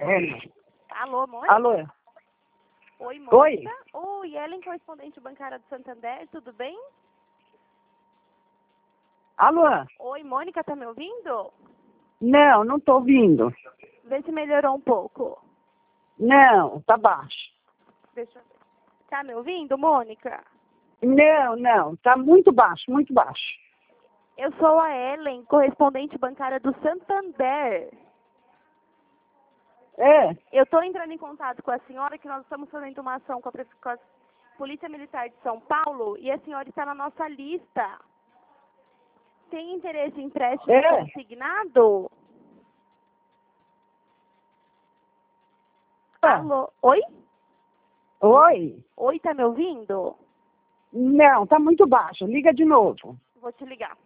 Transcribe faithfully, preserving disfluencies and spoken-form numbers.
É. Alô, Mônica? Alô? Oi, Mônica. Oi? Oi, Ellen, correspondente bancária do Santander, tudo bem? Alô? Oi, Mônica, tá me ouvindo? Não, não tô ouvindo. Vê se melhorou um pouco. Não, tá baixo. Deixa eu ver. Tá me ouvindo, Mônica? Não, não, tá muito baixo, muito baixo. Eu sou a Ellen, correspondente bancária do Santander. É, Eu estou entrando em contato com a senhora que nós estamos fazendo uma ação com a, Pref- com a Polícia Militar de São Paulo e a senhora está na nossa lista. Tem interesse em empréstimo É. consignado? Ah. Alô? Oi? Oi? Oi, tá me ouvindo? Não, tá muito baixo. Liga de novo. Vou te ligar.